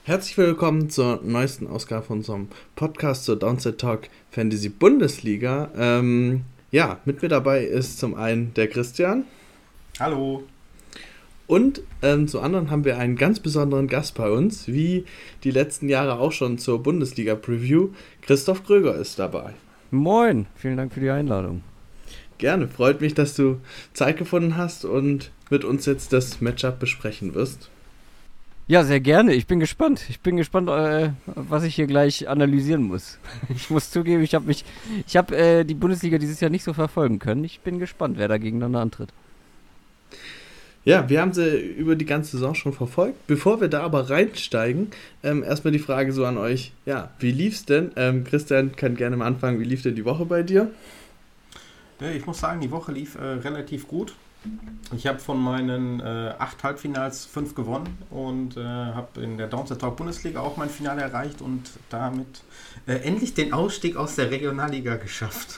Herzlich willkommen zur neuesten Ausgabe von unserem Podcast zur Downset Talk Fantasy Bundesliga. Mit mir dabei ist zum einen der Christian. Hallo. Und zum anderen haben wir einen ganz besonderen Gast bei uns, wie die letzten Jahre auch schon zur Bundesliga-Preview. Christoph Kröger ist dabei. Moin, vielen Dank für die Einladung. Gerne, freut mich, dass du Zeit gefunden hast und mit uns jetzt das Matchup besprechen wirst. Ja, sehr gerne. Ich bin gespannt. Was ich hier gleich analysieren muss. Ich muss zugeben, ich habe die Bundesliga dieses Jahr nicht so verfolgen können. Ich bin gespannt, wer da gegeneinander antritt. Ja, wir haben sie über die ganze Saison schon verfolgt. Bevor wir da aber reinsteigen, erstmal die Frage so an euch. Ja, wie lief's denn? Christian kann gerne mal anfangen. Wie lief denn die Woche bei dir? Ich muss sagen, die Woche lief relativ gut. Ich habe von meinen 8 Halbfinals 5 gewonnen und habe in der Downset Talk Bundesliga auch mein Finale erreicht und damit endlich den Ausstieg aus der Regionalliga geschafft.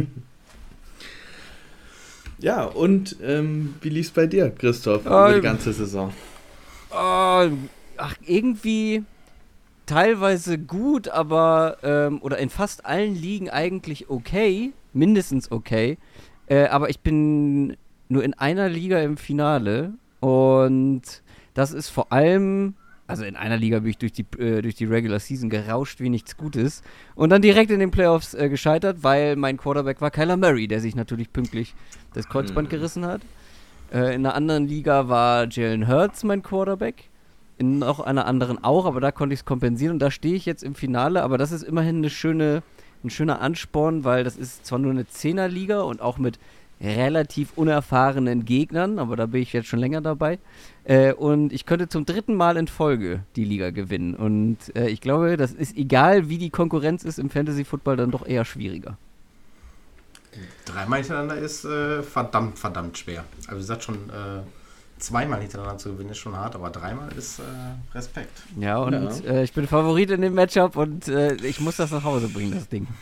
Ja, und wie lief es bei dir, Christoph, über die ganze Saison? Irgendwie teilweise gut, aber oder in fast allen Ligen eigentlich okay, mindestens okay, aber ich bin nur in einer Liga im Finale und das ist vor allem, also in einer Liga bin ich durch die Regular Season gerauscht wie nichts Gutes und dann direkt in den Playoffs gescheitert, weil mein Quarterback war Kyler Murray, der sich natürlich pünktlich das Kreuzband gerissen hat. In einer anderen Liga war Jalen Hurts mein Quarterback, in noch einer anderen auch, aber da konnte ich es kompensieren und da stehe ich jetzt im Finale, aber das ist immerhin ein schöner Ansporn, weil das ist zwar nur eine 10er-Liga und auch mit relativ unerfahrenen Gegnern, aber da bin ich jetzt schon länger dabei. Und ich könnte zum 3. Mal in Folge die Liga gewinnen. Und ich glaube, das ist egal, wie die Konkurrenz ist im Fantasy-Football, dann doch eher schwieriger. 3-mal hintereinander ist verdammt schwer. Also wie gesagt, schon 2-mal hintereinander zu gewinnen ist schon hart, aber 3-mal ist Respekt. Ja, und ich bin Favorit in dem Matchup und ich muss das nach Hause bringen, das Ding.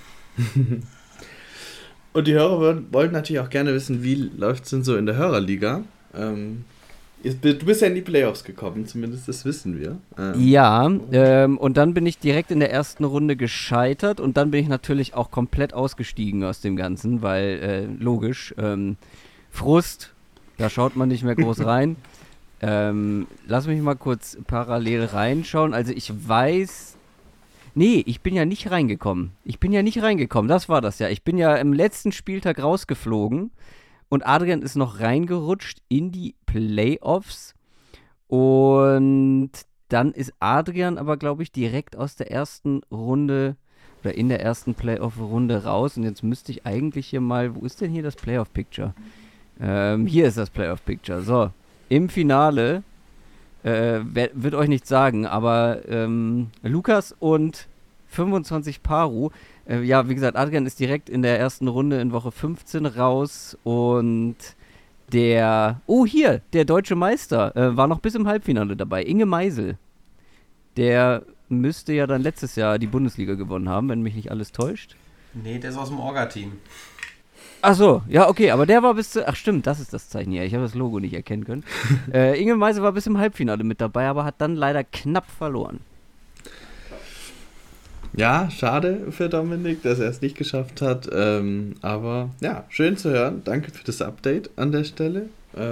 Und die Hörer wollten natürlich auch gerne wissen, wie läuft es denn so in der Hörerliga? Du bist ja in die Playoffs gekommen, zumindest das wissen wir. Und dann bin ich direkt in der ersten Runde gescheitert und dann bin ich natürlich auch komplett ausgestiegen aus dem Ganzen, weil, logisch, Frust, da schaut man nicht mehr groß rein. Lass mich mal kurz parallel reinschauen. Also ich weiß... Nee, ich bin ja nicht reingekommen. Das war das ja. Ich bin ja im letzten Spieltag rausgeflogen und Adrian ist noch reingerutscht in die Playoffs. Und dann ist Adrian aber, glaube ich, direkt aus der ersten Runde oder in der ersten Playoff-Runde raus. Und jetzt müsste ich eigentlich hier mal, wo ist denn hier das Playoff-Picture? Hier ist das Playoff-Picture. So, im Finale... wird euch nichts sagen, aber Lukas und 25 Paru, wie gesagt, Adrian ist direkt in der ersten Runde in Woche 15 raus und der deutsche Meister war noch bis im Halbfinale dabei, Inge Meisel. Der müsste ja dann letztes Jahr die Bundesliga gewonnen haben, wenn mich nicht alles täuscht. Nee, der ist aus dem Orga-Team. Ach so, ja, okay, aber der war ach stimmt, das ist das Zeichen hier, ich habe das Logo nicht erkennen können. Inge Meisel war bis im Halbfinale mit dabei, aber hat dann leider knapp verloren. Ja, schade für Dominik, dass er es nicht geschafft hat, aber ja, schön zu hören, danke für das Update an der Stelle.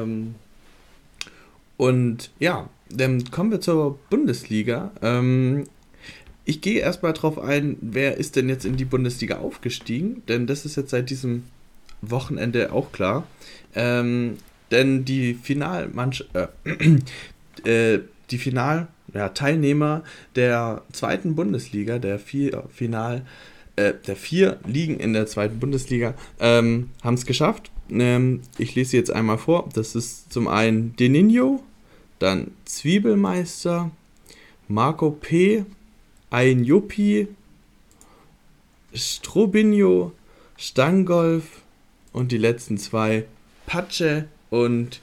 Und ja, dann kommen wir zur Bundesliga. Ich gehe erstmal drauf ein, wer ist denn jetzt in die Bundesliga aufgestiegen, denn das ist jetzt seit diesem Wochenende auch klar. Denn die Teilnehmer der zweiten Bundesliga, der vier Ligen in der zweiten Bundesliga, haben es geschafft. Ich lese sie jetzt einmal vor. Das ist zum einen Deninho, dann Zwiebelmeister, Marco P., Ein Juppie, Strobinho, Stangolf und die letzten 2 Patsche und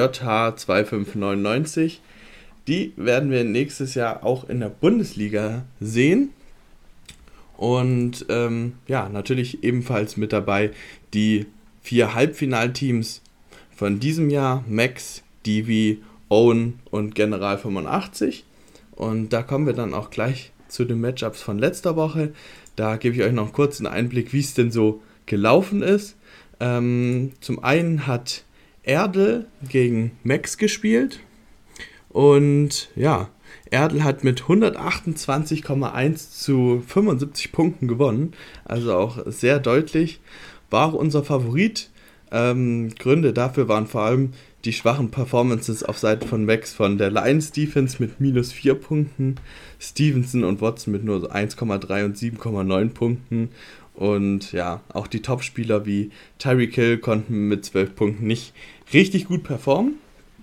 JH2599. Die werden wir nächstes Jahr auch in der Bundesliga sehen. Und natürlich ebenfalls mit dabei die 4 Halbfinalteams von diesem Jahr, Max, Divi, Owen und General 85. Und da kommen wir dann auch gleich zu den Matchups von letzter Woche. Da gebe ich euch noch einen kurzen Einblick, wie es denn so gelaufen ist. Zum einen hat Erdl gegen Max gespielt. Und ja, Erdl hat mit 128,1 zu 75 Punkten gewonnen. Also auch sehr deutlich. War auch unser Favorit. Gründe dafür waren vor allem die schwachen Performances auf Seite von Max von der Lions Defense mit minus 4 Punkten, Stevenson und Watson mit nur 1,3 und 7,9 Punkten. Und ja, auch die Topspieler wie Tyreek Hill konnten mit 12 Punkten nicht richtig gut performen.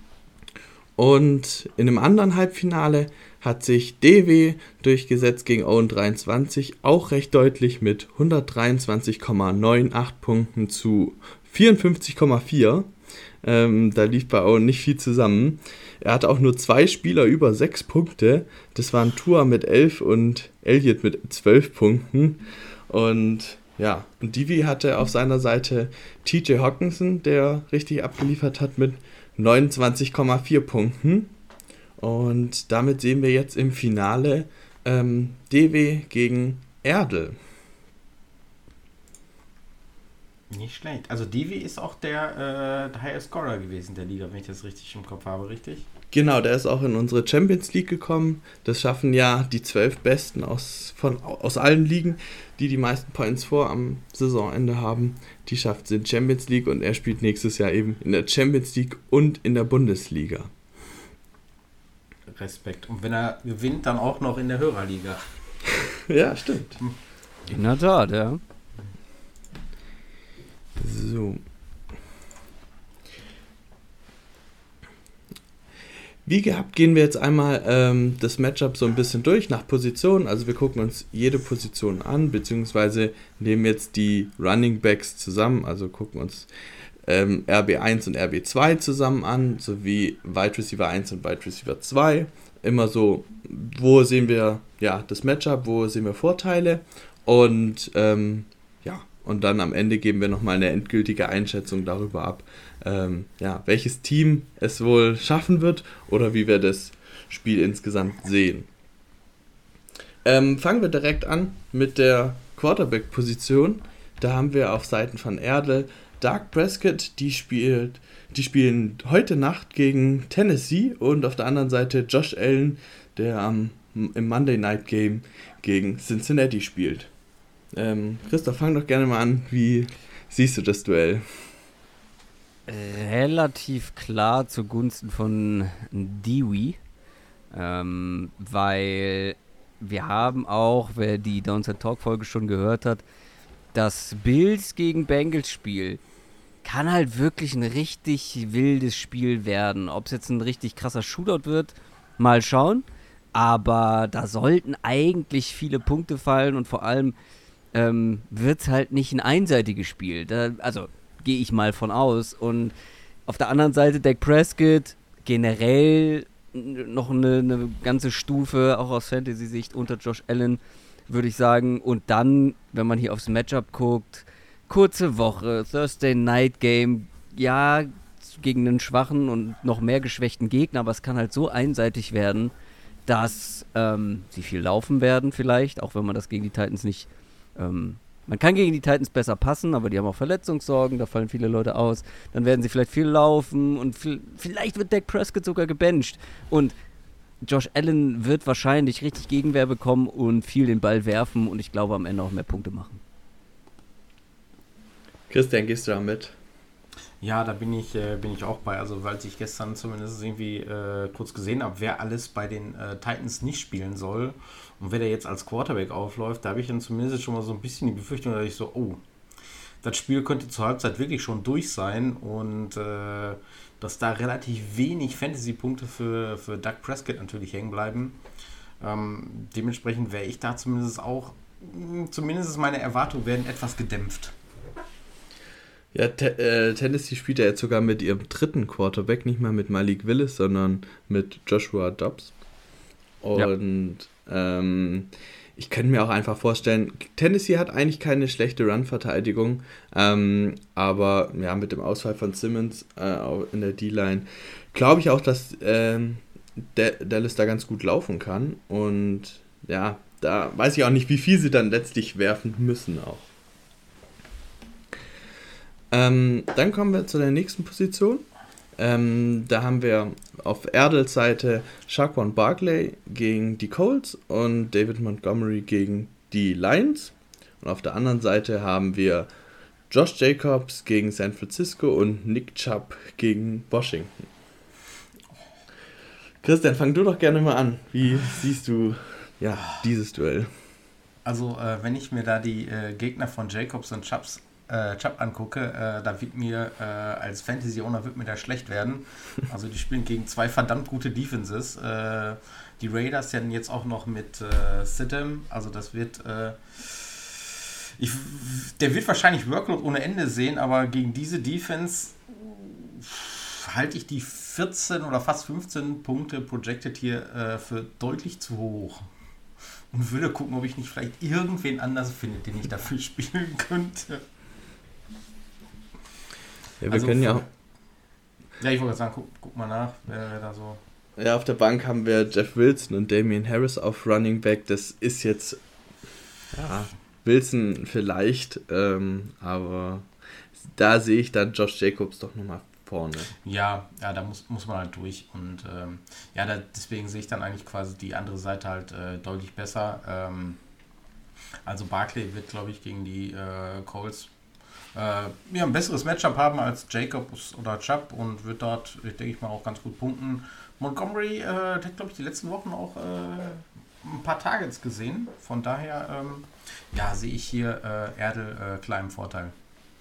Und in einem anderen Halbfinale hat sich DW durchgesetzt gegen Owen 23, auch recht deutlich mit 123,98 Punkten zu 54,4. Da lief bei Owen nicht viel zusammen. Er hatte auch nur 2 Spieler über 6 Punkte. Das waren Tua mit 11 und Elliott mit 12 Punkten. Und ja, und Divi hatte auf seiner Seite TJ Hawkinson, der richtig abgeliefert hat mit 29,4 Punkten. Und damit sehen wir jetzt im Finale DW gegen Erdl. Nicht schlecht. Also Divi ist auch der Highest Scorer gewesen der Liga, wenn ich das richtig im Kopf habe, richtig? Genau, der ist auch in unsere Champions League gekommen. Das schaffen ja die 12 Besten aus allen Ligen, die meisten Points vor am Saisonende haben. Die schafft es in Champions League und er spielt nächstes Jahr eben in der Champions League und in der Bundesliga. Respekt. Und wenn er gewinnt, dann auch noch in der Hörerliga. Ja, stimmt. In der Tat, ja. So. Wie gehabt gehen wir jetzt einmal das Matchup so ein bisschen durch nach Positionen. Also wir gucken uns jede Position an, beziehungsweise nehmen jetzt die Running Backs zusammen, also gucken uns RB1 und RB2 zusammen an, sowie Wide Receiver 1 und Wide Receiver 2. Immer so, wo sehen wir das Matchup, wo sehen wir Vorteile und und dann am Ende geben wir nochmal eine endgültige Einschätzung darüber ab, welches Team es wohl schaffen wird oder wie wir das Spiel insgesamt sehen. Fangen wir direkt an mit der Quarterback-Position. Da haben wir auf Seiten von Erdl Dak Prescott, die spielen heute Nacht gegen Tennessee, und auf der anderen Seite Josh Allen, der im Monday Night Game gegen Cincinnati spielt. Christoph, fang doch gerne mal an. Wie siehst du das Duell? Relativ klar zugunsten von Dewey, weil wir haben auch, wer die Downside Talk Folge schon gehört hat, das Bills gegen Bengals Spiel kann halt wirklich ein richtig wildes Spiel werden. Ob es jetzt ein richtig krasser Shootout wird, mal schauen. Aber da sollten eigentlich viele Punkte fallen und vor allem wird es halt nicht ein einseitiges Spiel. Also gehe ich mal von aus. Und auf der anderen Seite Dak Prescott generell noch eine ganze Stufe, auch aus Fantasy-Sicht, unter Josh Allen, würde ich sagen. Und dann, wenn man hier aufs Matchup guckt, kurze Woche, Thursday Night Game, ja, gegen einen schwachen und noch mehr geschwächten Gegner, aber es kann halt so einseitig werden, dass sie viel laufen werden vielleicht, auch wenn man das gegen die Titans nicht man kann gegen die Titans besser passen, aber die haben auch Verletzungssorgen, da fallen viele Leute aus. Dann werden sie vielleicht viel laufen und vielleicht wird Dak Prescott sogar gebencht. Und Josh Allen wird wahrscheinlich richtig Gegenwehr bekommen und viel den Ball werfen und ich glaube am Ende auch mehr Punkte machen. Christian, gehst du da mit? Ja, da bin ich auch bei. Also, weil ich gestern zumindest irgendwie kurz gesehen habe, wer alles bei den Titans nicht spielen soll und wer der jetzt als Quarterback aufläuft, da habe ich dann zumindest schon mal so ein bisschen die Befürchtung, dass ich so, das Spiel könnte zur Halbzeit wirklich schon durch sein und dass da relativ wenig Fantasy-Punkte für Dak Prescott natürlich hängen bleiben. Dementsprechend wäre ich da zumindest meine Erwartungen werden etwas gedämpft. Ja, Tennessee spielt ja jetzt sogar mit ihrem dritten Quarterback, nicht mal mit Malik Willis, sondern mit Joshua Dobbs. Und ich könnte mir auch einfach vorstellen, Tennessee hat eigentlich keine schlechte Run-Verteidigung, aber ja, mit dem Ausfall von Simmons in der D-Line glaube ich auch, dass Dallas da ganz gut laufen kann. Und ja, da weiß ich auch nicht, wie viel sie dann letztlich werfen müssen auch. Dann kommen wir zu der nächsten Position. Da haben wir auf Erdels Seite Saquon Barkley gegen die Colts und David Montgomery gegen die Lions. Und auf der anderen Seite haben wir Josh Jacobs gegen San Francisco und Nick Chubb gegen Washington. Christian, fang du doch gerne mal an. Wie siehst du dieses Duell? Also, wenn ich mir da die Gegner von Jacobs und Chubb angucke, da wird mir als Fantasy-Owner wird mir da schlecht werden. Also die spielen gegen zwei verdammt gute Defenses. Die Raiders ja jetzt auch noch mit Stidham. Also das wird... der wird wahrscheinlich Workload ohne Ende sehen, aber gegen diese Defense halte ich die 14 oder fast 15 Punkte projected hier für deutlich zu hoch. Und würde gucken, ob ich nicht vielleicht irgendwen anders finde, den ich dafür spielen könnte. Ja, wir können ja auch... Ja, ich wollte sagen, guck mal nach, wer da so... Ja, auf der Bank haben wir Jeff Wilson und Damian Harris auf Running Back. Das ist jetzt... Ja, Wilson vielleicht, aber da sehe ich dann Josh Jacobs doch nochmal vorne. Ja, da muss man halt durch. Und deswegen sehe ich dann eigentlich quasi die andere Seite halt deutlich besser. Also Barkley wird, glaube ich, gegen die Colts ein besseres Matchup haben als Jacobs oder Chubb und wird dort, denke ich mal, auch ganz gut punkten. Montgomery, der hat, glaube ich, die letzten Wochen auch ein paar Targets gesehen. Von daher, sehe ich hier Erdl klar im Vorteil.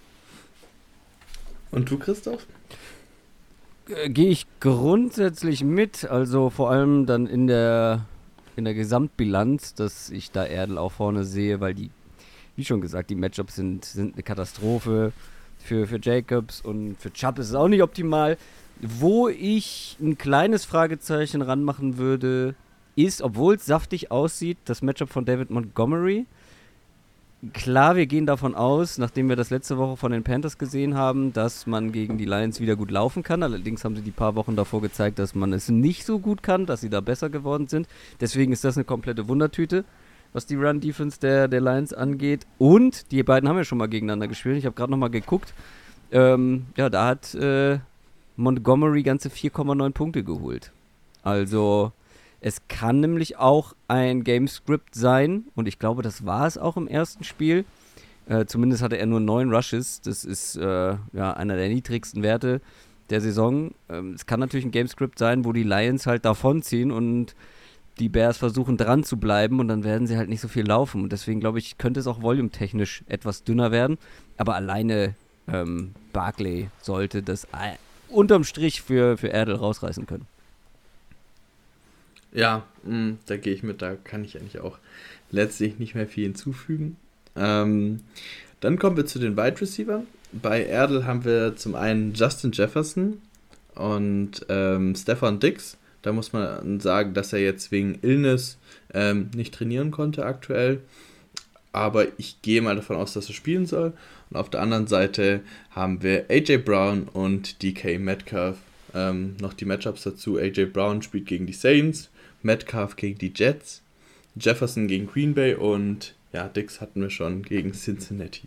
Und du, Christoph? Gehe ich grundsätzlich mit, also vor allem dann in der Gesamtbilanz, dass ich da Erdl auch vorne sehe, weil die, wie schon gesagt, die Matchups sind eine Katastrophe für Jacobs und für Chubb ist es auch nicht optimal. Wo ich ein kleines Fragezeichen ranmachen würde, ist, obwohl es saftig aussieht, das Matchup von David Montgomery. Klar, wir gehen davon aus, nachdem wir das letzte Woche von den Panthers gesehen haben, dass man gegen die Lions wieder gut laufen kann. Allerdings haben sie die paar Wochen davor gezeigt, dass man es nicht so gut kann, dass sie da besser geworden sind. Deswegen ist das eine komplette Wundertüte, was die Run-Defense der Lions angeht. Und die beiden haben ja schon mal gegeneinander gespielt. Ich habe gerade nochmal geguckt. Da hat Montgomery ganze 4,9 Punkte geholt. Also... Es kann nämlich auch ein Gamescript sein und ich glaube, das war es auch im ersten Spiel. Zumindest hatte er nur 9 Rushes. Das ist einer der niedrigsten Werte der Saison. Es kann natürlich ein Gamescript sein, wo die Lions halt davonziehen und die Bears versuchen dran zu bleiben und dann werden sie halt nicht so viel laufen. Und deswegen glaube ich, könnte es auch volumetechnisch etwas dünner werden. Aber alleine Barkley sollte das unterm Strich für Erdl rausreißen können. Ja, da gehe ich mit, da kann ich eigentlich auch letztlich nicht mehr viel hinzufügen. Dann kommen wir zu den Wide Receivers. Bei Erdl haben wir zum einen Justin Jefferson und Stefon Diggs. Da muss man sagen, dass er jetzt wegen Illness nicht trainieren konnte aktuell. Aber ich gehe mal davon aus, dass er spielen soll. Und auf der anderen Seite haben wir AJ Brown und DK Metcalf. Noch die Matchups dazu. AJ Brown spielt gegen die Saints, Metcalf gegen die Jets, Jefferson gegen Green Bay und Diggs hatten wir schon gegen Cincinnati.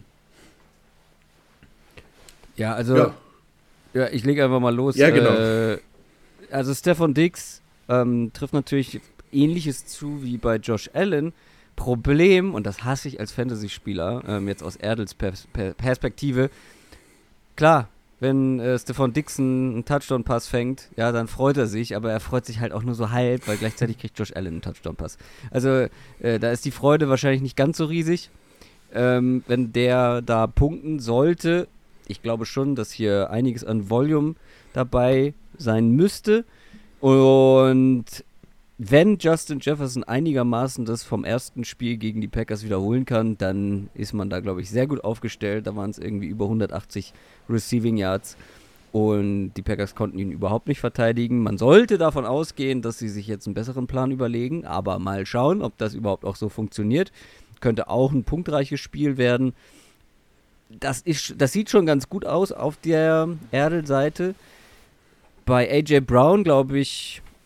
Ja, also ich lege einfach mal los. Ja, genau. Also Stefon Diggs trifft natürlich Ähnliches zu wie bei Josh Allen. Problem, und das hasse ich als Fantasy-Spieler, jetzt aus Erdls Perspektive, klar, wenn Stefon Diggs einen Touchdown-Pass fängt, ja, dann freut er sich, aber er freut sich halt auch nur so halb, weil gleichzeitig kriegt Josh Allen einen Touchdown-Pass. Also da ist die Freude wahrscheinlich nicht ganz so riesig, wenn der da punkten sollte. Ich glaube schon, dass hier einiges an Volume dabei sein müsste. Und wenn Justin Jefferson einigermaßen das vom ersten Spiel gegen die Packers wiederholen kann, dann ist man da, glaube ich, sehr gut aufgestellt. Da waren es irgendwie über 180 Receiving Yards und die Packers konnten ihn überhaupt nicht verteidigen. Man sollte davon ausgehen, dass sie sich jetzt einen besseren Plan überlegen, aber mal schauen, ob das überhaupt auch so funktioniert. Könnte auch ein punktreiches Spiel werden. Das sieht schon ganz gut aus auf der Erdl-Seite. Bei AJ Brown, glaube ich,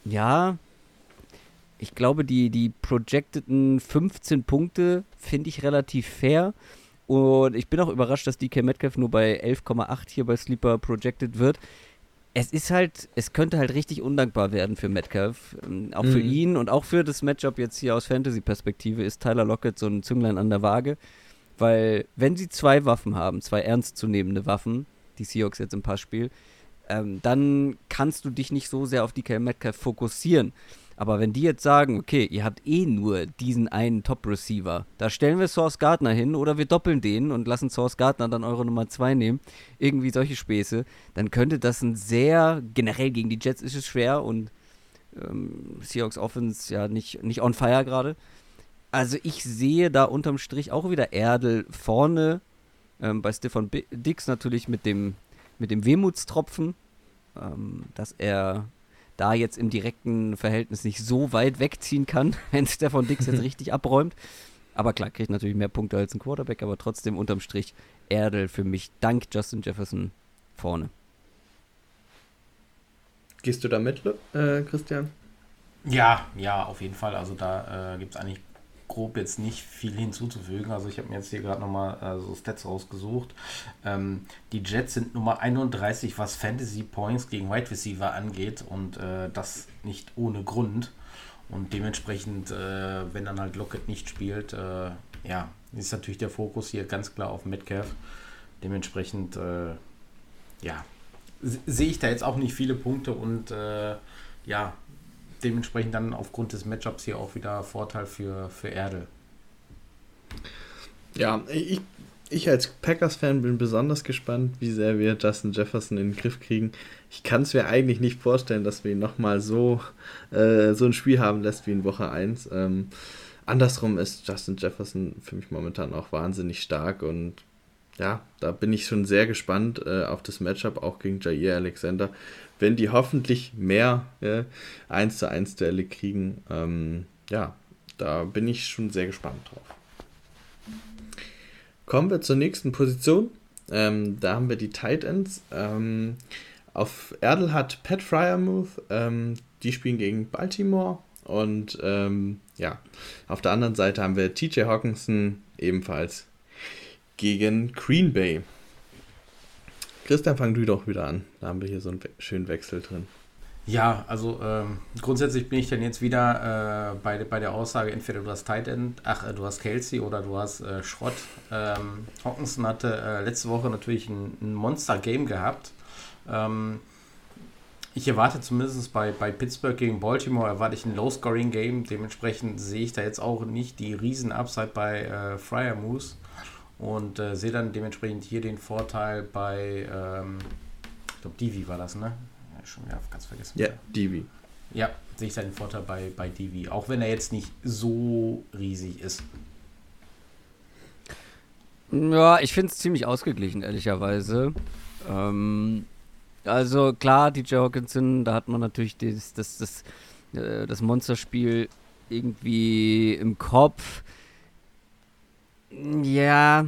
Ja, ich glaube, die projecteden 15 Punkte finde ich relativ fair. Und ich bin auch überrascht, dass DK Metcalf nur bei 11,8 hier bei Sleeper projected wird. Es könnte halt richtig undankbar werden für Metcalf. Auch für ihn und auch für das Matchup jetzt hier aus Fantasy-Perspektive ist Tyler Lockett so ein Zünglein an der Waage. Weil, wenn sie 2 Waffen haben, 2 ernstzunehmende Waffen, die Seahawks jetzt im Passspiel, dann kannst du dich nicht so sehr auf DK Metcalf fokussieren. Aber wenn die jetzt sagen, okay, ihr habt eh nur diesen einen Top-Receiver, da stellen wir Sauce Gardner hin oder wir doppeln den und lassen Sauce Gardner dann eure Nummer 2 nehmen, irgendwie solche Späße, dann könnte das generell gegen die Jets ist es schwer und Seahawks Offense ja nicht on fire gerade. Also ich sehe da unterm Strich auch wieder Erdl vorne, bei Stefan Diggs natürlich mit dem Wehmutstropfen, dass er da jetzt im direkten Verhältnis nicht so weit wegziehen kann, wenn Stefan Diggs jetzt richtig abräumt. Aber klar, kriegt natürlich mehr Punkte als ein Quarterback, aber trotzdem unterm Strich Erdl für mich dank Justin Jefferson vorne. Gehst du da mit, Christian? Ja, auf jeden Fall. Also da gibt es eigentlich grob jetzt nicht viel hinzuzufügen. Also ich habe mir jetzt hier gerade nochmal so Stats rausgesucht. Die Jets sind Nummer 31, was Fantasy Points gegen Wide Receiver angeht und das nicht ohne Grund. Und dementsprechend, wenn dann halt Lockett nicht spielt, ist natürlich der Fokus hier ganz klar auf Metcalf. Dementsprechend, sehe ich da jetzt auch nicht viele Punkte und dementsprechend dann aufgrund des Matchups hier auch wieder Vorteil für Erdl. Ja, ich als Packers-Fan bin besonders gespannt, wie sehr wir Justin Jefferson in den Griff kriegen. Ich kann es mir eigentlich nicht vorstellen, dass wir ihn nochmal so ein Spiel haben lässt wie in Woche 1. Andersrum ist Justin Jefferson für mich momentan auch wahnsinnig stark und ja, da bin ich schon sehr gespannt auf das Matchup, auch gegen Jair Alexander. Wenn die hoffentlich mehr 1-zu-1 Duelle kriegen, da bin ich schon sehr gespannt drauf. Kommen wir zur nächsten Position. Da haben wir die Tight Ends. Auf Erdl hat Pat Freiermuth, die spielen gegen Baltimore. Und auf der anderen Seite haben wir TJ Hockenson ebenfalls gegen Green Bay. Christian, fang du doch wieder an. Da haben wir hier so einen schönen Wechsel drin. Ja, also grundsätzlich bin ich dann jetzt wieder bei der Aussage, entweder du hast Tight End, du hast Kelsey oder du hast Schrott. Hockenson hatte letzte Woche natürlich ein Monster-Game gehabt. Ich erwarte zumindest bei Pittsburgh gegen Baltimore erwarte ich ein Low-Scoring-Game. Dementsprechend sehe ich da jetzt auch nicht die Riesen-Upside bei Freiermuth. Und sehe dann dementsprechend hier den Vorteil bei, ich glaube, Divi war das, ne? Ja, schon wieder ganz vergessen. Ja, Divi. Ja, sehe ich dann den Vorteil bei Divi, auch wenn er jetzt nicht so riesig ist. Ja, ich finde es ziemlich ausgeglichen, ehrlicherweise. Also klar, DJ Hockenson, da hat man natürlich das Monsterspiel irgendwie im Kopf. Ja,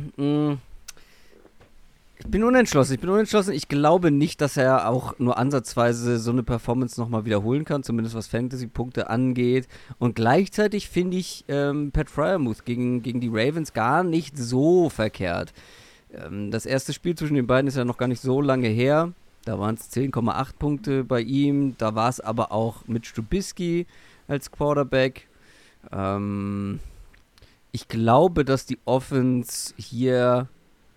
ich bin unentschlossen. Ich glaube nicht, dass er auch nur ansatzweise so eine Performance nochmal wiederholen kann, zumindest was Fantasy-Punkte angeht. Und gleichzeitig finde ich Pat Freiermuth gegen die Ravens gar nicht so verkehrt. Das erste Spiel zwischen den beiden ist ja noch gar nicht so lange her. Da waren es 10,8 Punkte bei ihm. Da war es aber auch mit Trubisky als Quarterback. Ich glaube, dass die Offense hier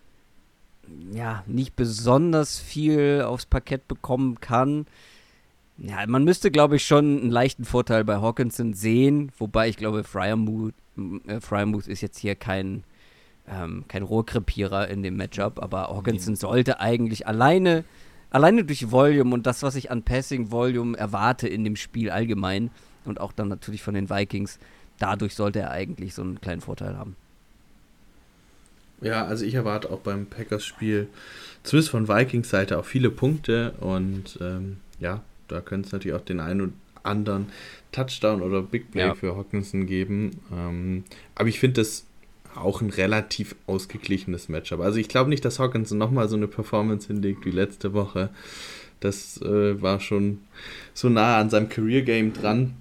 nicht besonders viel aufs Parkett bekommen kann. Ja, man müsste, glaube ich, schon einen leichten Vorteil bei Hockenson sehen, wobei ich glaube, Freiermuth ist jetzt hier kein Rohrkrepierer in dem Matchup, aber Hockenson sollte eigentlich alleine durch Volume und das, was ich an Passing Volume erwarte in dem Spiel allgemein und auch dann natürlich von den Vikings, dadurch sollte er eigentlich so einen kleinen Vorteil haben. Ja, also ich erwarte auch beim Packers-Spiel, zumindest von Vikings Seite, auch viele Punkte und da könnte es natürlich auch den einen oder anderen Touchdown oder Big Play für Hockenson geben. Aber ich finde das auch ein relativ ausgeglichenes Matchup. Also ich glaube nicht, dass Hockenson nochmal so eine Performance hinlegt wie letzte Woche. Das war schon so nah an seinem Career-Game dran.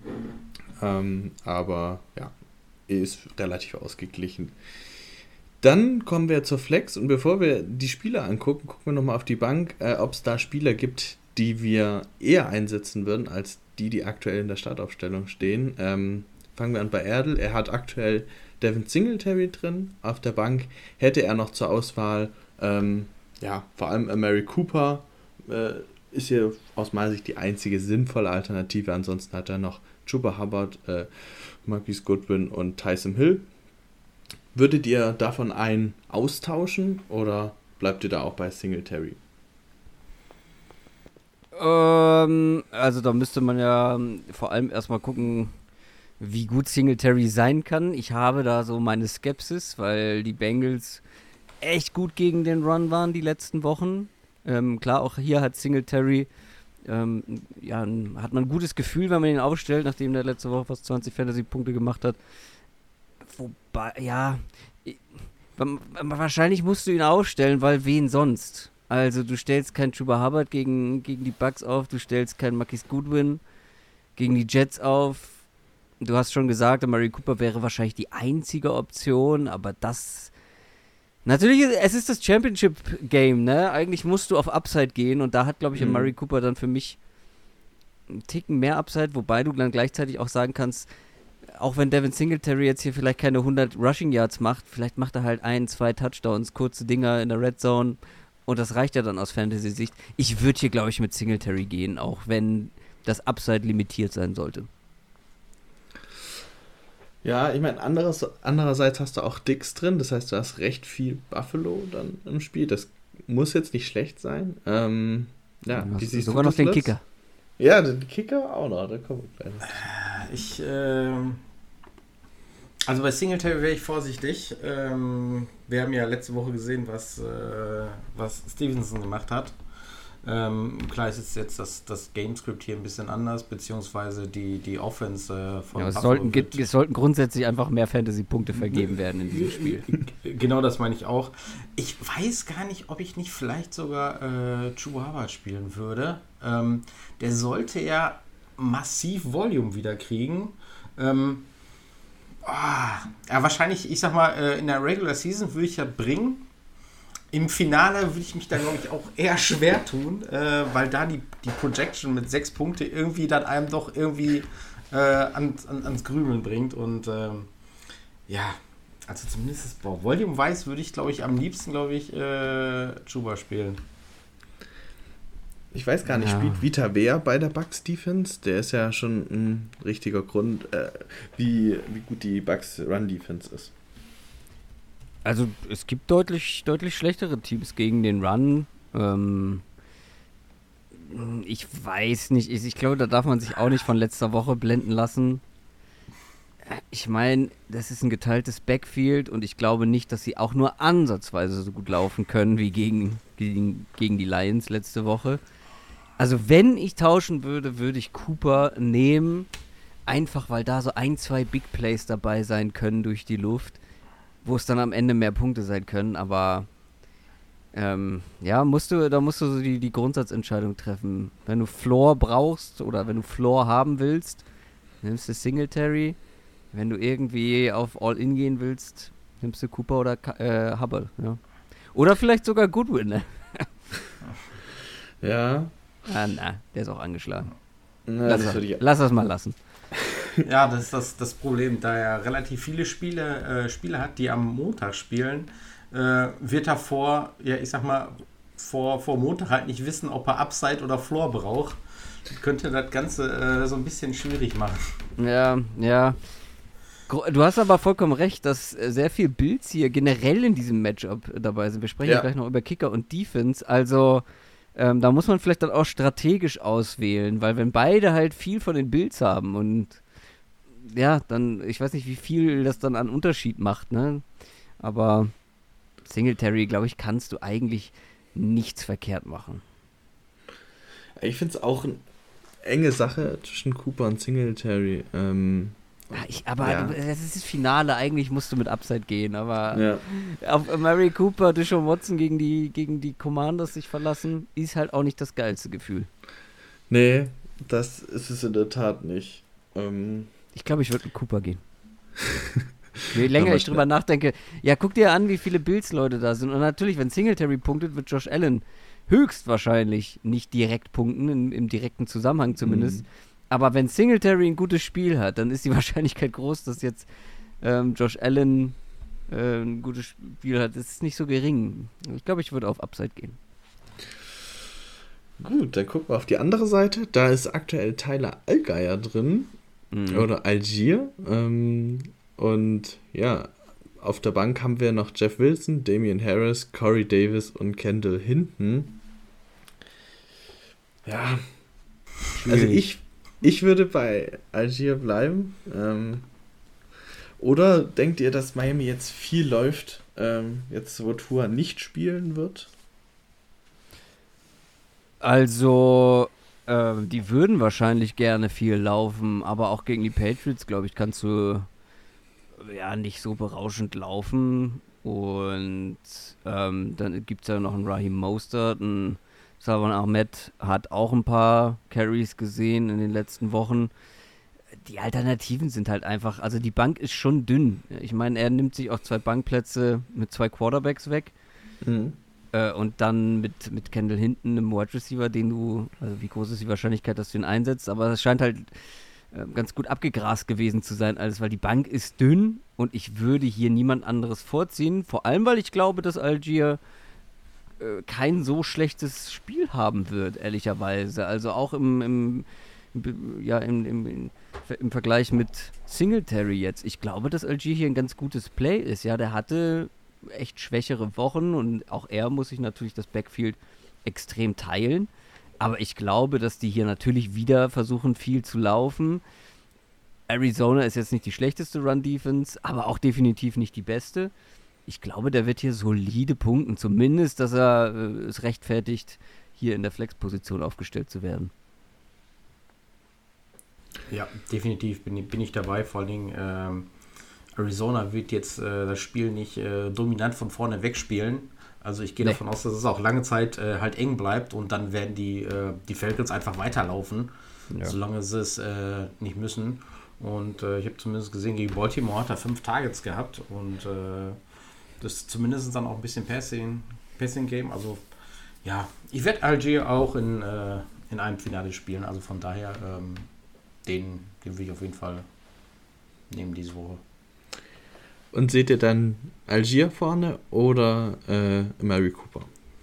Aber ja, ist relativ ausgeglichen. Dann kommen wir zur Flex und bevor wir die Spieler angucken, gucken wir nochmal auf die Bank, ob es da Spieler gibt, die wir eher einsetzen würden, als die aktuell in der Startaufstellung stehen. Fangen wir an bei Erdl. Er hat aktuell Devin Singletary drin. Auf der Bank hätte er noch zur Auswahl, vor allem Amari Cooper ist hier aus meiner Sicht die einzige sinnvolle Alternative. Ansonsten hat er noch Chuba Hubbard, Marquise Goodwin und Taysom Hill. Würdet ihr davon einen austauschen oder bleibt ihr da auch bei Singletary? Also da müsste man ja vor allem erstmal gucken, wie gut Singletary sein kann. Ich habe da so meine Skepsis, weil die Bengals echt gut gegen den Run waren die letzten Wochen. Klar, auch hier hat Singletary hat man ein gutes Gefühl, wenn man ihn aufstellt, nachdem der letzte Woche fast 20 Fantasy-Punkte gemacht hat. Wobei, wahrscheinlich musst du ihn aufstellen, weil wen sonst? Also du stellst keinen Chuba Hubbard gegen die Bucks auf, du stellst keinen Marquise Goodwin gegen die Jets auf. Du hast schon gesagt, Amari Cooper wäre wahrscheinlich die einzige Option, aber das... Natürlich, es ist das Championship-Game, ne? Eigentlich musst du auf Upside gehen und da hat, glaube ich, Amari Cooper dann für mich einen Ticken mehr Upside, wobei du dann gleichzeitig auch sagen kannst, auch wenn Devin Singletary jetzt hier vielleicht keine 100 Rushing Yards macht, vielleicht macht er halt 1-2 Touchdowns, kurze Dinger in der Red Zone und das reicht ja dann aus Fantasy-Sicht. Ich würde hier, glaube ich, mit Singletary gehen, auch wenn das Upside limitiert sein sollte. Ja, ich meine, andererseits hast du auch Dix drin, das heißt, du hast recht viel Buffalo dann im Spiel. Das muss jetzt nicht schlecht sein. Wie siehst sogar du noch den Kicker. Ja, den Kicker auch noch, da kommen wir gleich. Also bei Singletary wäre ich vorsichtig. Wir haben ja letzte Woche gesehen, was Stevenson gemacht hat. Klar ist jetzt das Gamescript hier ein bisschen anders, beziehungsweise die Offense von es sollten grundsätzlich einfach mehr Fantasy-Punkte vergeben werden in diesem Spiel. Genau, das meine ich auch. Ich weiß gar nicht, ob ich nicht vielleicht sogar Chuba Hubbard spielen würde. Der sollte ja massiv Volume wieder kriegen. Wahrscheinlich, ich sag mal, in der Regular Season würde ich ja bringen. Im Finale würde ich mich da, glaube ich, auch eher schwer tun, weil da die Projection mit 6 Punkte irgendwie dann einem doch irgendwie ans Grübeln bringt. Und also zumindest Volume-wise würde ich, glaube ich, am liebsten, Chuba spielen. Ich weiß gar nicht, spielt Vita Vea bei der Bucks Defense? Der ist ja schon ein richtiger Grund, wie gut die Bucks Run Defense ist. Also es gibt deutlich schlechtere Teams gegen den Run. Ich weiß nicht, ich glaube, da darf man sich auch nicht von letzter Woche blenden lassen. Ich meine, das ist ein geteiltes Backfield und ich glaube nicht, dass sie auch nur ansatzweise so gut laufen können wie gegen die Lions letzte Woche. Also wenn ich tauschen würde, würde ich Cooper nehmen, einfach weil da so 1-2 Big Plays dabei sein können durch die Luft, wo es dann am Ende mehr Punkte sein können, aber da musst du so die Grundsatzentscheidung treffen. Wenn du Floor brauchst oder wenn du Floor haben willst, nimmst du Singletary. Wenn du irgendwie auf All-In gehen willst, nimmst du Cooper oder Hubbard. Ja. Oder vielleicht sogar Goodwin. Ne? Ja. Der ist auch angeschlagen. Lass das mal lassen. Ja, das ist das Problem. Da er relativ viele Spiele hat, die am Montag spielen, wird er vor Montag halt nicht wissen, ob er Upside oder Floor braucht. Das könnte das Ganze so ein bisschen schwierig machen. Ja. Du hast aber vollkommen recht, dass sehr viel Builds hier generell in diesem Matchup dabei sind. Wir sprechen ja gleich noch über Kicker und Defense. Also da muss man vielleicht dann auch strategisch auswählen, weil wenn beide halt viel von den Builds haben und ja, dann, ich weiß nicht, wie viel das dann an Unterschied macht, ne? Aber Singletary, glaube ich, kannst du eigentlich nichts verkehrt machen. Ich finde es auch eine enge Sache zwischen Cooper und Singletary. Das ist das Finale, eigentlich musst du mit Upside gehen, aber Ja. auf Mary Cooper, Deshaun Watson gegen die Commanders sich verlassen, ist halt auch nicht das geilste Gefühl. Nee, das ist es in der Tat nicht. Ich glaube, ich würde mit Cooper gehen. Je länger ich drüber nachdenke, ja, guck dir an, wie viele Bills-Leute da sind. Und natürlich, wenn Singletary punktet, wird Josh Allen höchstwahrscheinlich nicht direkt punkten, im direkten Zusammenhang zumindest. Aber wenn Singletary ein gutes Spiel hat, dann ist die Wahrscheinlichkeit groß, dass jetzt Josh Allen ein gutes Spiel hat. Das ist nicht so gering. Ich glaube, ich würde auf Upside gehen. Gut, dann gucken wir auf die andere Seite. Da ist aktuell Tyler Allgeier drin. Oder Algier. Und ja, auf der Bank haben wir noch Jeff Wilson, Damian Harris, Corey Davis und Kendall Hinton. Ja, also ich würde bei Algier bleiben. Oder denkt ihr, dass Miami jetzt viel läuft, jetzt wo Tua nicht spielen wird? Also, die würden wahrscheinlich gerne viel laufen, aber auch gegen die Patriots, glaube ich, kannst du ja nicht so berauschend laufen. Und dann gibt es ja noch einen Raheem Mostert, ein Salvon Ahmed hat auch ein paar Carries gesehen in den letzten Wochen. Die Alternativen sind halt einfach, also die Bank ist schon dünn. Ich meine, er nimmt sich auch 2 Bankplätze mit 2 Quarterbacks weg. Und dann mit Kendall Hinton, einem Wide Receiver, also wie groß ist die Wahrscheinlichkeit, dass du ihn einsetzt, aber es scheint halt ganz gut abgegrast gewesen zu sein, alles, weil die Bank ist dünn und ich würde hier niemand anderes vorziehen, vor allem, weil ich glaube, dass Algier kein so schlechtes Spiel haben wird, ehrlicherweise. Also auch im Vergleich mit Singletary jetzt. Ich glaube, dass Algier hier ein ganz gutes Play ist. Ja, der hatte echt schwächere Wochen und auch er muss sich natürlich das Backfield extrem teilen. Aber ich glaube, dass die hier natürlich wieder versuchen, viel zu laufen. Arizona ist jetzt nicht die schlechteste Run-Defense, aber auch definitiv nicht die beste. Ich glaube, der wird hier solide punkten. Zumindest, dass er es rechtfertigt, hier in der Flex-Position aufgestellt zu werden. Ja, definitiv bin ich dabei. Vor allen Dingen Arizona wird jetzt das Spiel nicht dominant von vorne wegspielen. Also ich gehe davon aus, dass es auch lange Zeit halt eng bleibt und dann werden die Falcons einfach weiterlaufen, solange sie es nicht müssen. Und ich habe zumindest gesehen, gegen Baltimore hat er 5 Targets gehabt und das ist zumindest dann auch ein bisschen Passing-Game. Also ja, ich werde Algier auch in einem Finale spielen. Also von daher, den will ich auf jeden Fall nehmen diese Woche. Und seht ihr dann Algier vorne oder Mary Cooper?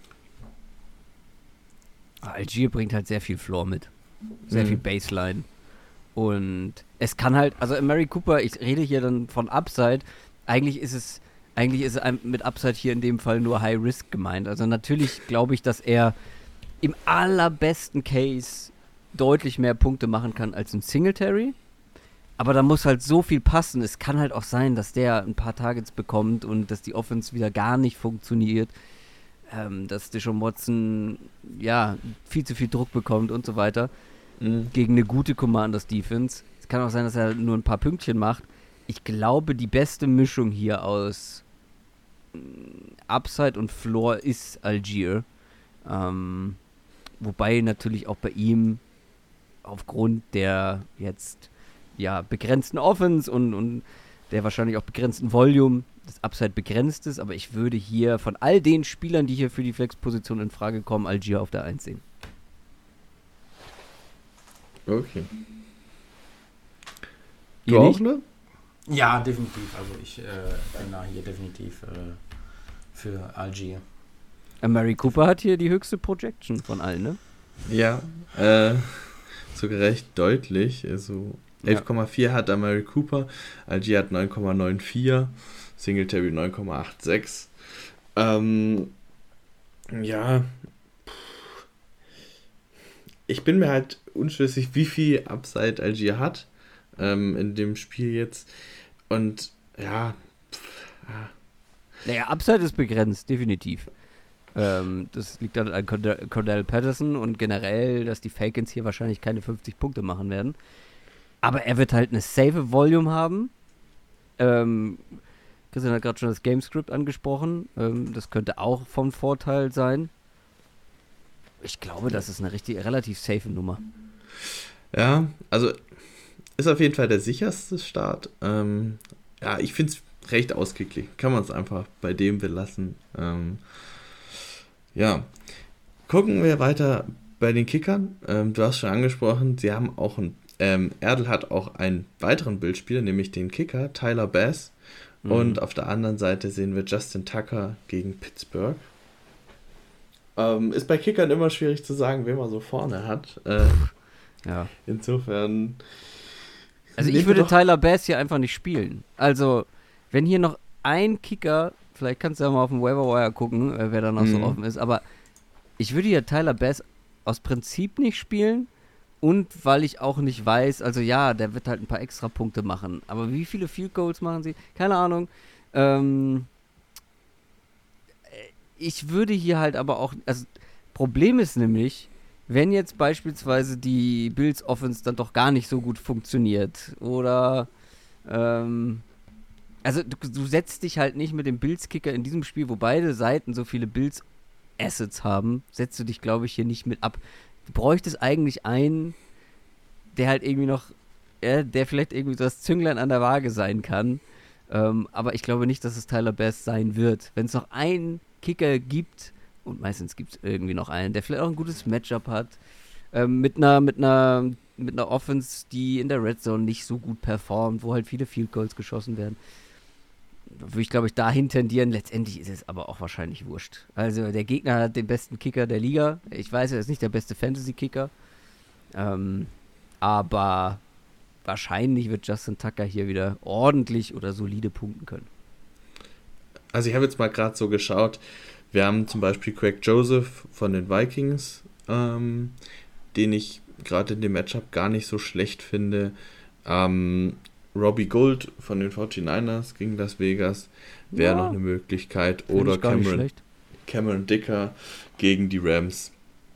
Algier bringt halt sehr viel Floor mit. Sehr viel Baseline. Und es kann halt, also Mary Cooper, ich rede hier dann von Upside, eigentlich ist es mit Upside hier in dem Fall nur High Risk gemeint. Also natürlich glaube ich, dass er im allerbesten Case deutlich mehr Punkte machen kann als ein Singletary. Aber da muss halt so viel passen. Es kann halt auch sein, dass der ein paar Targets bekommt und dass die Offense wieder gar nicht funktioniert. Dass Deshaun Watson ja viel zu viel Druck bekommt und so weiter. Gegen eine gute Commanders Defense. Es kann auch sein, dass er nur ein paar Pünktchen macht. Ich glaube, die beste Mischung hier aus Upside und Floor ist Algier. Wobei natürlich auch bei ihm aufgrund der jetzt begrenzten Offense und der wahrscheinlich auch begrenzten Volume das Upside begrenzt ist, aber ich würde hier von all den Spielern, die hier für die Flex-Position in Frage kommen, Algier auf der 1 sehen. Okay. Du auch, ne? Ja, definitiv. Also ich bin da hier definitiv für Algier. Mary Cooper hat hier die höchste Projection von allen, ne? Ja, sogar recht deutlich. Also 11,4 hat Mary Cooper, Algier hat 9,94, Singletary 9,86. Ich bin mir halt unschlüssig, wie viel Upside Algier hat in dem Spiel jetzt. Und Naja, Upside ist begrenzt, definitiv. Das liegt dann an Cordell Patterson und generell, dass die Falcons hier wahrscheinlich keine 50 Punkte machen werden. Aber er wird halt eine safe Volume haben. Christian hat gerade schon das Gamescript angesprochen. Das könnte auch vom Vorteil sein. Ich glaube, das ist eine relativ safe Nummer. Ja, also ist auf jeden Fall der sicherste Start. Ja, ich finde es recht ausgeglichen. Kann man es einfach bei dem belassen. Ja, gucken wir weiter bei den Kickern. Du hast schon angesprochen, sie haben auch Erdl hat auch einen weiteren Bildspieler, nämlich den Kicker, Tyler Bass. Und auf der anderen Seite sehen wir Justin Tucker gegen Pittsburgh. Ist bei Kickern immer schwierig zu sagen, wen man so vorne hat. Ja. Insofern. Also ich würde Tyler Bass hier einfach nicht spielen. Also, wenn hier noch ein Kicker, vielleicht kannst du ja mal auf dem Waiver Wire gucken, wer da noch so offen ist, aber ich würde hier Tyler Bass aus Prinzip nicht spielen. Und weil ich auch nicht weiß, also ja, der wird halt ein paar extra Punkte machen. Aber wie viele Field Goals machen sie? Keine Ahnung. Ich würde hier halt aber auch, also Problem ist nämlich, wenn jetzt beispielsweise die Bills Offense dann doch gar nicht so gut funktioniert oder, also du setzt dich halt nicht mit dem Bills Kicker in diesem Spiel, wo beide Seiten so viele Bills Assets haben, setzt du dich, glaube ich, hier nicht mit ab. Du bräuchtest eigentlich einen, der halt irgendwie noch, der vielleicht irgendwie so das Zünglein an der Waage sein kann. Aber ich glaube nicht, dass es Tyler Bass sein wird. Wenn es noch einen Kicker gibt, und meistens gibt es irgendwie noch einen, der vielleicht auch ein gutes Matchup hat, mit einer Offense, die in der Red Zone nicht so gut performt, wo halt viele Field Goals geschossen werden, würde ich, glaube ich, dahin tendieren. Letztendlich ist es aber auch wahrscheinlich wurscht. Also der Gegner hat den besten Kicker der Liga. Ich weiß, er ist nicht der beste Fantasy-Kicker. Aber wahrscheinlich wird Justin Tucker hier wieder ordentlich oder solide punkten können. Also ich habe jetzt mal gerade so geschaut. Wir haben zum Beispiel Craig Joseph von den Vikings, den ich gerade in dem Matchup gar nicht so schlecht finde. Robbie Gould von den 49ers gegen Las Vegas wäre noch eine Möglichkeit. Oder Cameron Dicker gegen die Rams.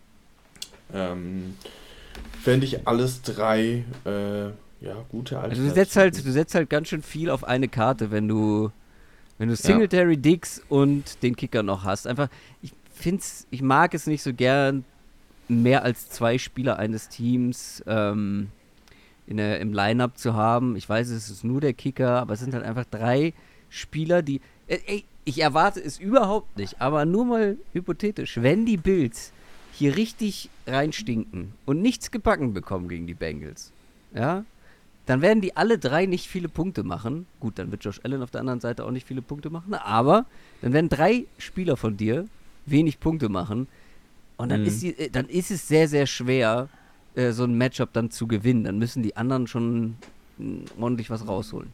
Fände ich alles drei gute Alternativen. Also du setzt halt ganz schön viel auf eine Karte, wenn du Singletary, Diggs und den Kicker noch hast. Einfach, ich mag es nicht so gern, mehr als 2 Spieler eines Teams im Line-Up zu haben. Ich weiß, es ist nur der Kicker, aber es sind halt einfach 3 Spieler, die... ich erwarte es überhaupt nicht, aber nur mal hypothetisch. Wenn die Bills hier richtig reinstinken und nichts gebacken bekommen gegen die Bengals, ja, dann werden die alle 3 nicht viele Punkte machen. Gut, dann wird Josh Allen auf der anderen Seite auch nicht viele Punkte machen, aber dann werden 3 Spieler von dir wenig Punkte machen und dann ist es sehr, sehr schwer, so ein Matchup dann zu gewinnen. Dann müssen die anderen schon ordentlich was rausholen.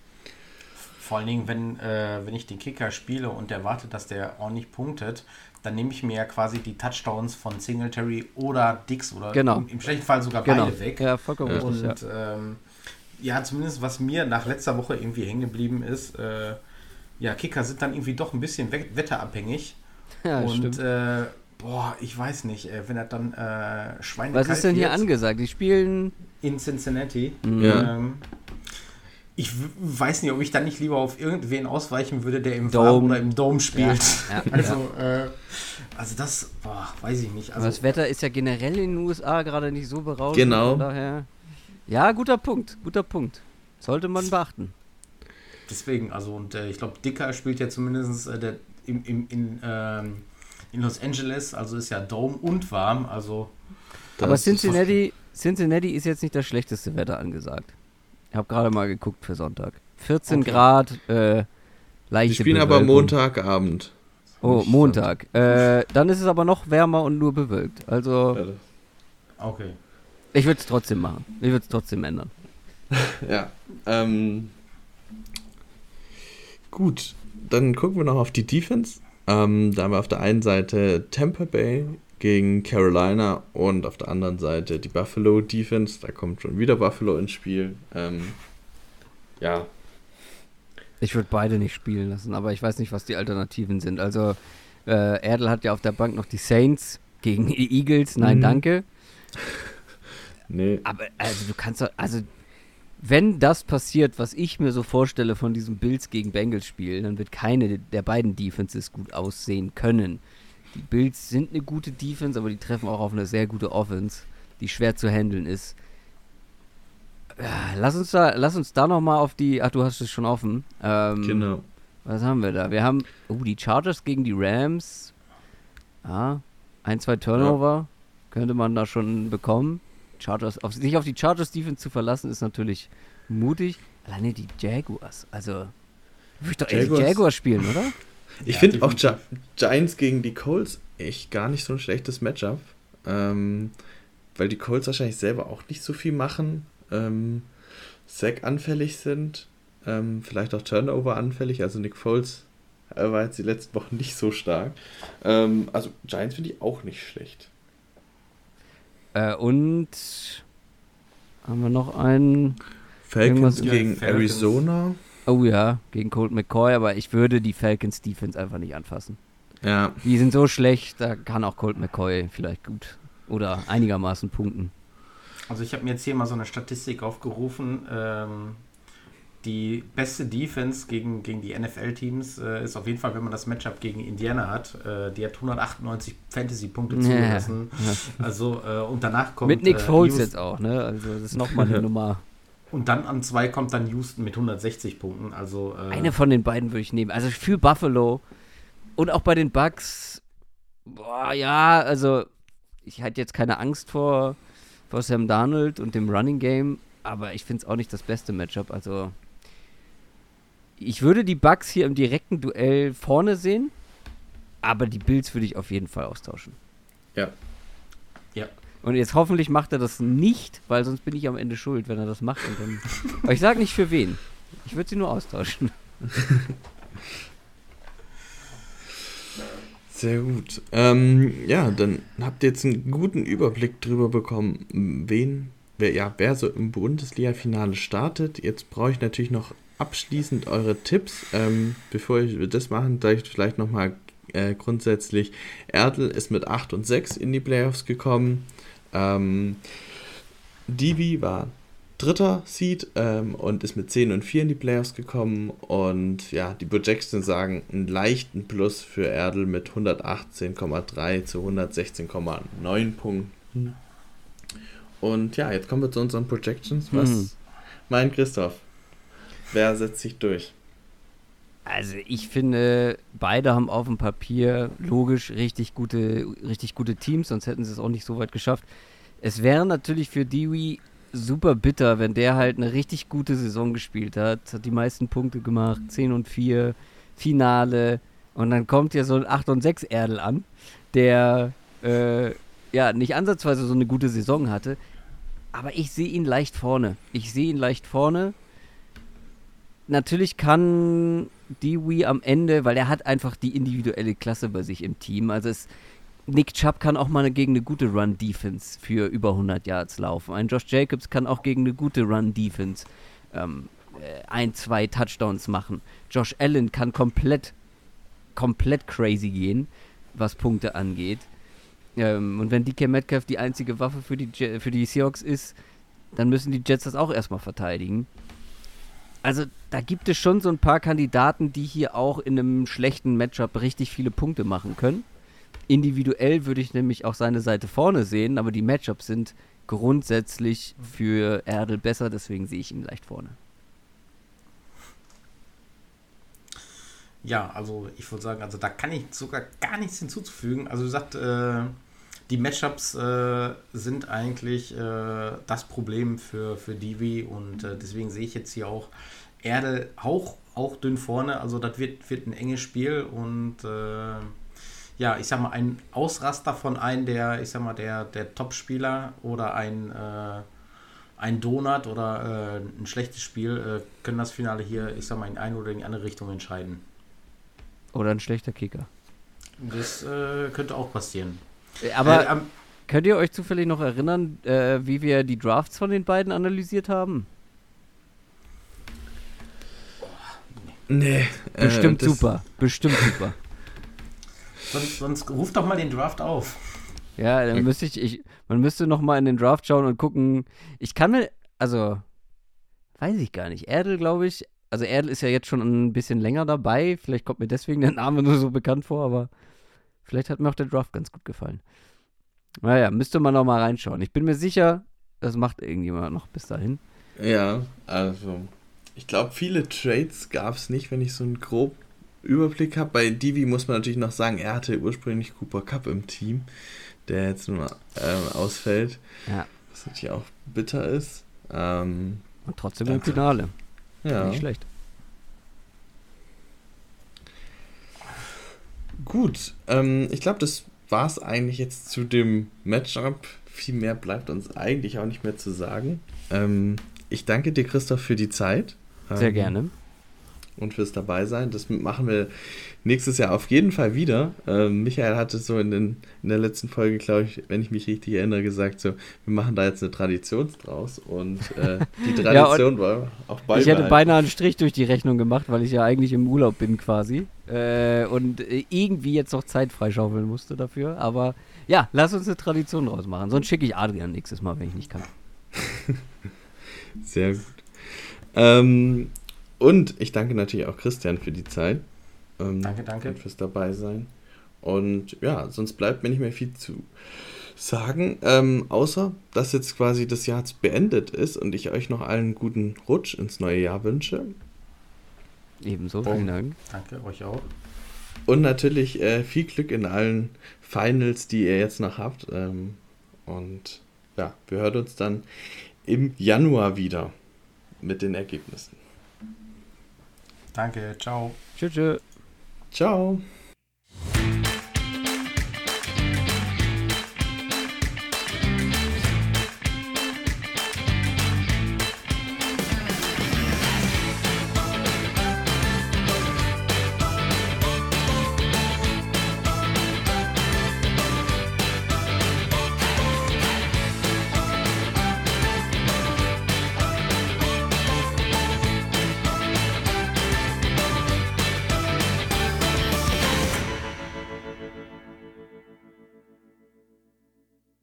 Vor allen Dingen, wenn ich den Kicker spiele und erwarte, dass der auch nicht punktet, dann nehme ich mir ja quasi die Touchdowns von Singletary oder Diggs oder im schlechten Fall sogar beide weg. Ja, vollkommen richtig. Und zumindest was mir nach letzter Woche irgendwie hängen geblieben ist, Kicker sind dann irgendwie doch ein bisschen wetterabhängig. Ja, und stimmt. Ich weiß nicht, wenn er dann schweinekalt Was ist denn hier angesagt? Die spielen in Cincinnati. Ja. Ich weiß nicht, ob ich dann nicht lieber auf irgendwen ausweichen würde, der im Farben oder im Dome spielt. Ja. Also das, weiß ich nicht. Also, das Wetter ist ja generell in den USA gerade nicht so berauschend. Genau. Von daher. Ja, guter Punkt. Sollte man beachten. Deswegen, ich glaube, Dicker spielt ja zumindest in Los Angeles, also ist ja Dome und warm, also. Aber Cincinnati ist jetzt nicht das schlechteste Wetter angesagt. Ich habe gerade mal geguckt für Sonntag. 14 Grad, leichte Die spielen aber Montagabend. Oh, Montag. Dann ist es aber noch wärmer und nur bewölkt. Also. Okay. Ich würde es trotzdem machen. Ich würde es trotzdem ändern. Ja. Gut, dann gucken wir noch auf die Defense. Da haben wir auf der einen Seite Tampa Bay gegen Carolina und auf der anderen Seite die Buffalo Defense. Da kommt schon wieder Buffalo ins Spiel. Ich würde beide nicht spielen lassen, aber ich weiß nicht, was die Alternativen sind. Also Erdl hat ja auf der Bank noch die Saints gegen die Eagles. Nein, danke. Nee. Aber also du kannst doch, also wenn das passiert, was ich mir so vorstelle von diesem Bills gegen Bengals Spiel, dann wird keine der beiden Defenses gut aussehen können. Die Bills sind eine gute Defense, aber die treffen auch auf eine sehr gute Offense, die schwer zu handeln ist. Lass uns da nochmal auf die, ach, du hast es schon offen. Genau. Was haben wir da? Wir haben, die Chargers gegen die Rams. 1-2 Turnover könnte man da schon bekommen. Sich auf die Chargers Defense zu verlassen, ist natürlich mutig. Alleine die Jaguars, also würde ich doch eher die Jaguars spielen, oder? Ich finde auch Giants gegen die Colts echt gar nicht so ein schlechtes Matchup, weil die Colts wahrscheinlich selber auch nicht so viel machen, Sack-anfällig sind, vielleicht auch Turnover-anfällig, also Nick Foles war jetzt die letzten Wochen nicht so stark. Also Giants finde ich auch nicht schlecht. Und haben wir noch einen Falcons gegen Arizona. Oh ja, gegen Colt McCoy, aber ich würde die Falcons Defense einfach nicht anfassen. Ja. Die sind so schlecht, da kann auch Colt McCoy vielleicht gut oder einigermaßen punkten. Also ich habe mir jetzt hier mal so eine Statistik aufgerufen. Die beste Defense gegen die NFL-Teams ist auf jeden Fall, wenn man das Matchup gegen Indiana hat. Die hat 198 Fantasy-Punkte zugelassen. Ja. Also, und danach kommt... Mit Nick Foles jetzt auch, ne? Also das ist nochmal eine Nummer. Und dann an 2 kommt dann Houston mit 160 Punkten. Also, eine von den beiden würde ich nehmen. Also für Buffalo und auch bei den Bucks, also ich hatte jetzt keine Angst vor Sam Darnold und dem Running Game, aber ich finde es auch nicht das beste Matchup. Also ich würde die Bucks hier im direkten Duell vorne sehen, aber die Bills würde ich auf jeden Fall austauschen. Ja. Und jetzt hoffentlich macht er das nicht, weil sonst bin ich am Ende schuld, wenn er das macht. Und dann aber ich sage nicht für wen. Ich würde sie nur austauschen. Sehr gut. Dann habt ihr jetzt einen guten Überblick drüber bekommen, wer so im Bundesliga-Finale startet. Jetzt brauche ich natürlich noch abschließend eure Tipps. Bevor wir das machen, sage ich vielleicht nochmal grundsätzlich, Erdl ist mit 8 und 6 in die Playoffs gekommen. Divi war 3. Seed und ist mit 10 und 4 in die Playoffs gekommen. Und ja, die Projections sagen einen leichten Plus für Erdl mit 118,3 zu 116,9 Punkten. Und ja, jetzt kommen wir zu unseren Projections. Was meint Christoph? Wer setzt sich durch? Also ich finde, beide haben auf dem Papier logisch richtig gute Teams, sonst hätten sie es auch nicht so weit geschafft. Es wäre natürlich für Dewey super bitter, wenn der halt eine richtig gute Saison gespielt hat die meisten Punkte gemacht, 10 und 4, Finale, und dann kommt ja so ein 8 und 6 Erdl an, der nicht ansatzweise so eine gute Saison hatte, aber ich sehe ihn leicht vorne. Natürlich kann Dewey am Ende, weil er hat einfach die individuelle Klasse bei sich im Team. Also Nick Chubb kann auch mal gegen eine gute Run-Defense für über 100 Yards laufen. Ein Josh Jacobs kann auch gegen eine gute Run-Defense 1-2 Touchdowns machen. Josh Allen kann komplett crazy gehen, was Punkte angeht. Und wenn DK Metcalf die einzige Waffe für die Seahawks ist, dann müssen die Jets das auch erstmal verteidigen. Also da gibt es schon so ein paar Kandidaten, die hier auch in einem schlechten Matchup richtig viele Punkte machen können. Individuell würde ich nämlich auch seine Seite vorne sehen, aber die Matchups sind grundsätzlich für Erdl besser, deswegen sehe ich ihn leicht vorne. Ja, also ich würde sagen, also da kann ich sogar gar nichts hinzuzufügen. Also du sagst, die Matchups sind eigentlich das Problem für Divi, und deswegen sehe ich jetzt hier auch Erdl auch dünn vorne. Also das wird ein enges Spiel, und ich sag mal, ein Ausraster von einem der Top-Spieler oder ein Donut oder ein schlechtes Spiel können das Finale hier, ich sag mal, in eine oder in die andere Richtung entscheiden. Oder ein schlechter Kicker. Das könnte auch passieren. Aber könnt ihr euch zufällig noch erinnern, wie wir die Drafts von den beiden analysiert haben? Nee. Bestimmt super. Sonst ruf doch mal den Draft auf. Ja, dann man müsste noch mal in den Draft schauen und gucken. Ich kann mir, also, weiß ich gar nicht. Erdl, glaube ich, also Erdl ist ja jetzt schon ein bisschen länger dabei. Vielleicht kommt mir deswegen der Name nur so bekannt vor, aber vielleicht hat mir auch der Draft ganz gut gefallen. Naja, müsste man noch mal reinschauen. Ich bin mir sicher, das macht irgendjemand noch bis dahin. Ja, also ich glaube, viele Trades gab es nicht, wenn ich so einen groben Überblick habe. Bei Divi muss man natürlich noch sagen, er hatte ursprünglich Cooper Kupp im Team, der jetzt nur ausfällt. Ja. Was natürlich auch bitter ist. Und trotzdem im Finale. Ja. Nicht schlecht. Gut, ich glaube, das war es eigentlich jetzt zu dem Matchup. Viel mehr bleibt uns eigentlich auch nicht mehr zu sagen. Ich danke dir, Christoph, für die Zeit. Sehr gerne. Und fürs Dabeisein. Das machen wir nächstes Jahr auf jeden Fall wieder. Michael hatte so in der letzten Folge, glaube ich, wenn ich mich richtig erinnere, gesagt, so, wir machen da jetzt eine Tradition draus. Und die Tradition war auch beibehalten. Ich hätte beinahe einen Strich durch die Rechnung gemacht, weil ich ja eigentlich im Urlaub bin quasi. Und irgendwie jetzt noch Zeit freischaufeln musste dafür. Aber ja, lass uns eine Tradition draus machen. Sonst schicke ich Adrian nächstes Mal, wenn ich nicht kann. Sehr gut. Und ich danke natürlich auch Christian für die Zeit. Danke. Und fürs Dabeisein. Und ja, sonst bleibt mir nicht mehr viel zu sagen, außer, dass jetzt quasi das Jahr beendet ist und ich euch noch allen einen guten Rutsch ins neue Jahr wünsche. Ebenso, vielen Dank. Danke, euch auch. Und natürlich viel Glück in allen Finals, die ihr jetzt noch habt. Und ja, wir hören uns dann im Januar wieder mit den Ergebnissen. Danke, ciao. Tschüss. Ciao.